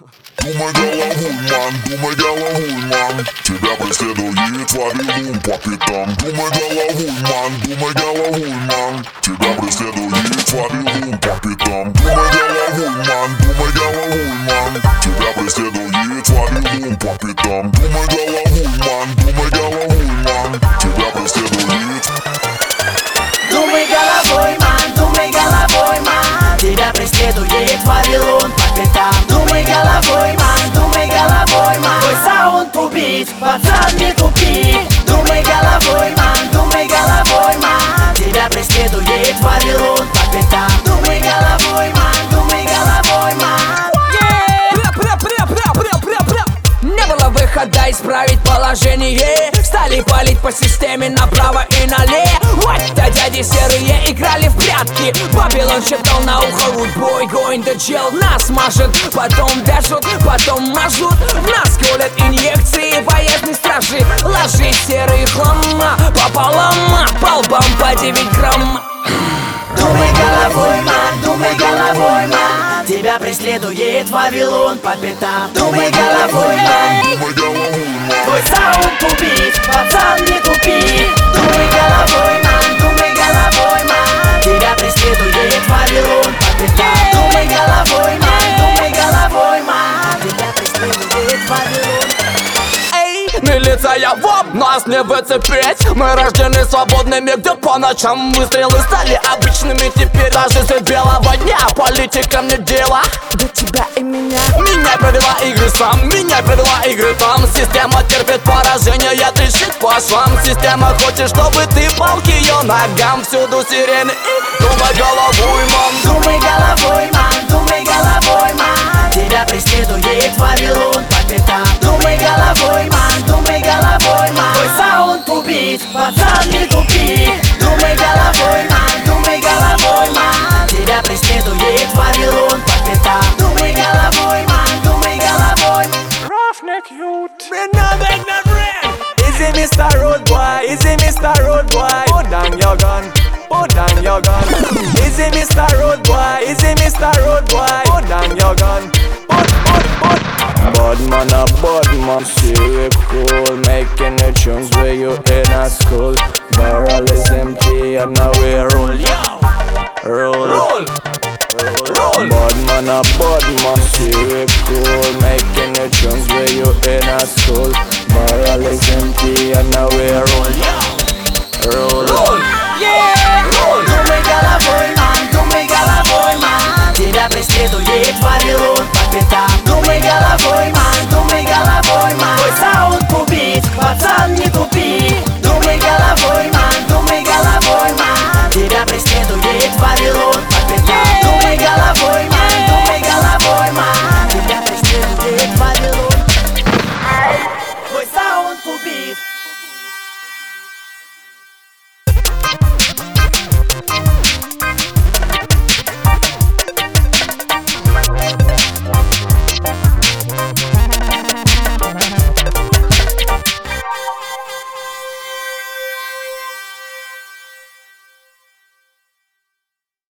Думай головой, ман, тебя преследует Вавилон по пятам. Думай головой, ман, тебя преследует Вавилон по пятам. Думай головой, ман, тебя преследует Вавилон по пятам. Думай головой, ман, тебя преследует. Думай головой, ман, тебя преследует Вавилон по пятам. Думай головой, ман, твой саунд убит, пацан, не тупи. Думай головой, ман, тебя преследует Вавилон по пятам. Думай головой, ман. Не было выхода исправить положение. Стали палить по системе направо и налево. Вот то дяди серые играли в прятки. Вавилон шептал на ухо: Rude boy going to jail. Нас мажут, потом вяжут, потом мажут. В нас колят инъекции боязни стражи. Ложи серые хлама пополам, по лбам по 9 грамм. Думай головой, ман, тебя преследует Вавилон по пятам. Думай головой, ман, твой саунд убит, пацан, не тупи. Думай головой, ман, тебя преследует Вавилон по пятам. Думай головой, ман, тебя преследует Вавилон. Милиция, воп, нас не выцепить. Мы рождены свободными, где по ночам выстрелы стали обычными. Теперь даже средь белого дня политикам не дело до тебя и меня. Меняй правила игры сам, меняй правила игры там. Система терпит поражение, трещит по швам. Система хочет, чтобы ты пал к ее ногам. Всюду сирены и думай головой, ман. Думай головой, ман, тебя преследует Вавилон по пятам. Думай головой, ман, твой саунд убит, пацан, не тупи. Думай головой, ман, тебя преследует Вавилон по пятам. Думай головой, ман. Roughneck youth, me no beg no friend. Easy Mr. Road Boy, put down your gun, Easy Mr. Road Boy, put down your gun, put. Bad man, serious cool. Making the tunes where you in a school. Barrel is empty and now we roll. Roll. Bad man, serious cool. Making the tunes where you in a school. Barrel is empty and now we roll. Yeah. Думай головой, ман, тебя преследует Вавилон по пятам. Думай головой, ман, твой саунд убит, пацан, не тупи. Думай головой, ман, тебя преследует Вавилон.